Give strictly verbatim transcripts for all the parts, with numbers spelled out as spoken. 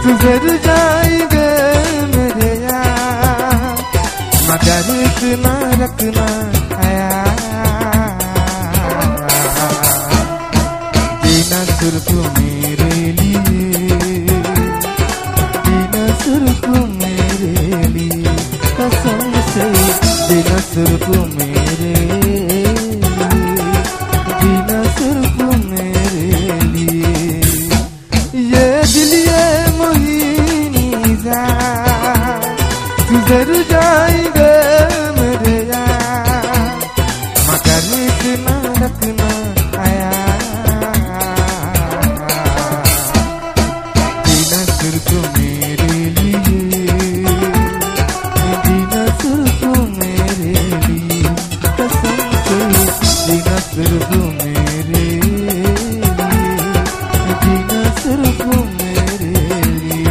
सुधर जाएंगे मेरे यार, मगर इतना रखना यार, जीना सिर्फ मेरे लिए, जीना सिर्फ मेरे लिए, कसम से जीना सिर्फ मेरे लिए, जीना सिर्फ मेरे लिए। ये दिल ये मोहिनी सा सुधर जाएंगे मेरे यार, मगर इतना रखना यार, जीना सिर्फ मेरे लिए, जीना सिर्फ मेरे लिए, कसम से जीना सिर्फ मेरे लिए, जीना सिर्फ मेरे लिए।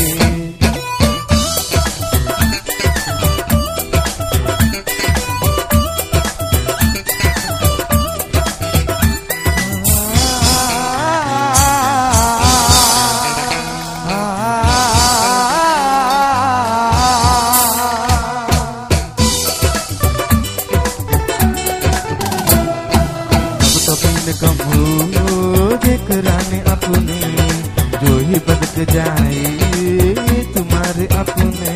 कम हो देखराने अपने, जो ही बदक जाए तुम्हारे अपने,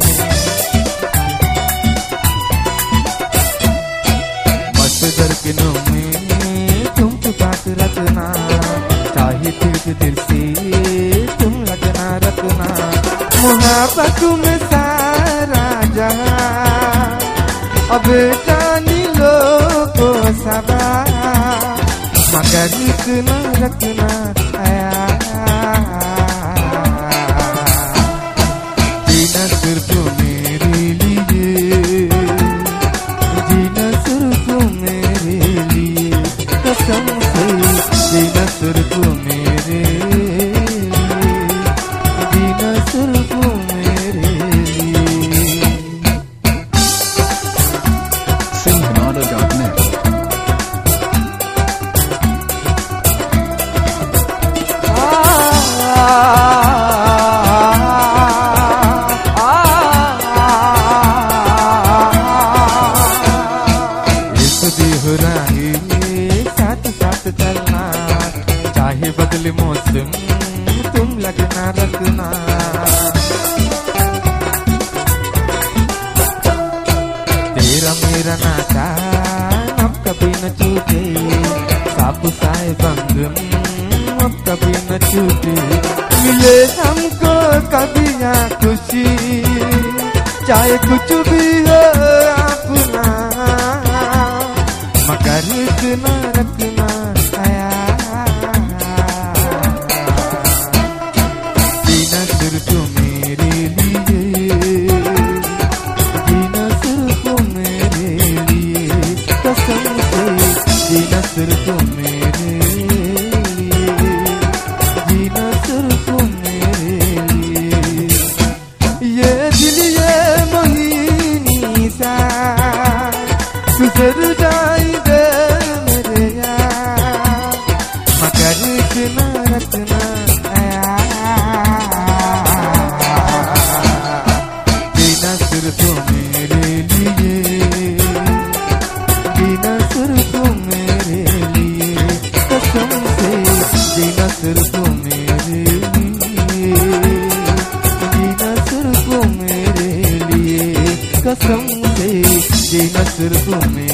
मस्त दरकिनों में तुम छुपा के रखना, चाहे दिल के दिल से तुम लगना रखना, मुहब्बत में सारा जहां अब जानी लो को सबा, मगर इतना रखना यार, जीना सिर्फ मेरे लिए, जीना सिर्फ मेरे लिए, कसम से जीना सिर्फ मेरे लिए, जीना सिर्फ मेरे लिए। Sinhanada dot net साथ साथ चलना, चाहे बदले मौसम तुम लगना रखना, तेरा मेरा नाता अब कभी न छूटे, साप साए बंधन अब कभी न छूटे, मिले हमको कभी या खुशी, चाहे कुछ भी हो अपना, मगर इतना रखना यार, जीना सिर्फ मेरे लिए, जीना सिर्फ मेरे लिए, कसम से जीना सिर्फ मेरे लिए, जीना सिर्फ मेरे लिए। ये दिल ये मोहिनी सा सुधर जाएंगे मेरे यार, मगर इतना रखना यार, जीना सिर्फ मेरे लिए, जीना सिर्फ मेरे लिए, कसम से जीना सिर्फ मेरे लिए, जीना सिर्फ मेरे लिए, कसम से जीना सिर्फ मेरे